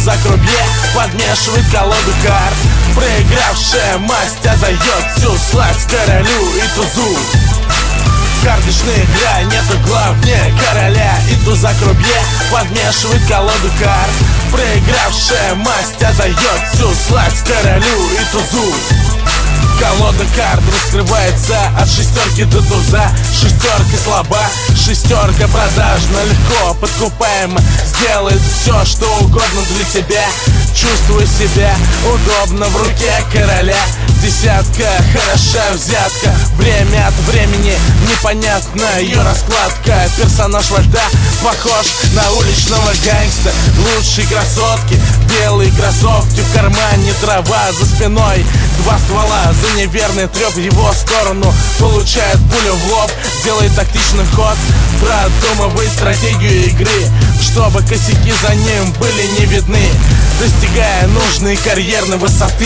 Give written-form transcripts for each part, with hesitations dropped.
туза к рубье, подмешивает колоду карт. Проигравшая масть отдает всю сласть королю и тузу. Карточная игра, нету главнее короля и туза к рубье, подмешивает колоду карт. Проигравшая масть отдает всю сласть королю и тузу. Колода карт раскрывается от шестерки до туза. Шестерка слаба, шестерка продажна, легко подкупаема, сделает все, что угодно для тебя. Чувствуй себя удобно в руке короля. Десятка, хороша взятка, время от времени непонятна ее раскладка. Персонаж вождя похож на уличного гангста. Лучшие красотки, белые кроссовки, в кармане трава, за спиной два ствола. За неверный треп в его сторону получает пулю в лоб, делает тактичный ход, продумывает стратегию игры, чтобы косяки за ним были не видны, достигая нужной карьерной высоты.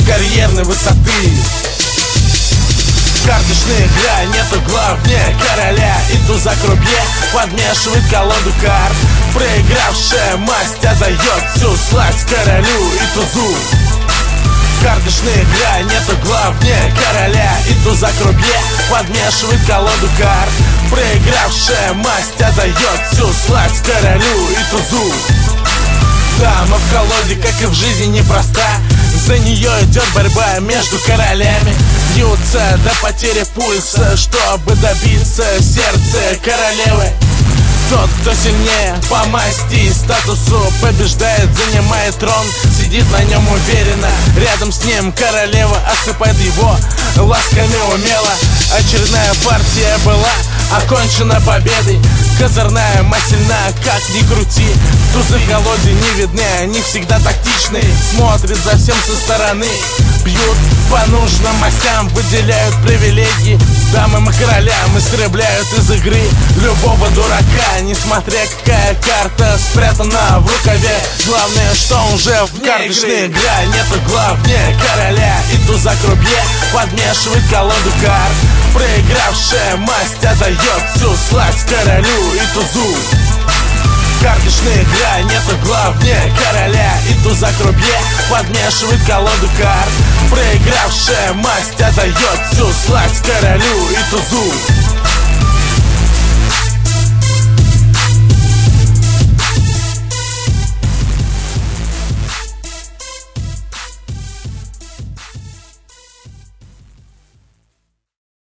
Карточная игра, нету главнее короля и туза к рубье, подмешивает колоду карт. Проигравшая масть отдает всю сласть королю и тузу. Карточная игра, нету главнее короля и туза к рубье, подмешивает колоду карт. Проигравшая масть отдает всю сласть королю и тузу. Дама в колоде, как и в жизни, непроста. За нее идет борьба между королями. Бьются до потери пульса, чтобы добиться сердца королевы. Тот, кто сильнее по масти и статусу, побеждает, занимает трон, сидит на нем уверенно. Рядом с ним королева осыпает его ласками умело. Очередная партия была окончена победой. Козырная масть сильна, как ни крути. Тузы в колоде не видны, они всегда тактичны. Смотрят за всем со стороны, бьют по нужным мастям, выделяют привилегии дамам и королям, истребляют из игры любого дурака. Несмотря какая карта спрятана в рукаве, главное, что он уже в карточной игра. Нету главнее короля и туза к рубье, подмешивает колоду карт. Проигравшая масть отдает всю сласть королю и тузу. Карточная игра, нету главнее короля и туза к рубье, подмешивает колоду карт. Проигравшая масть отдает всю сласть королю и тузу.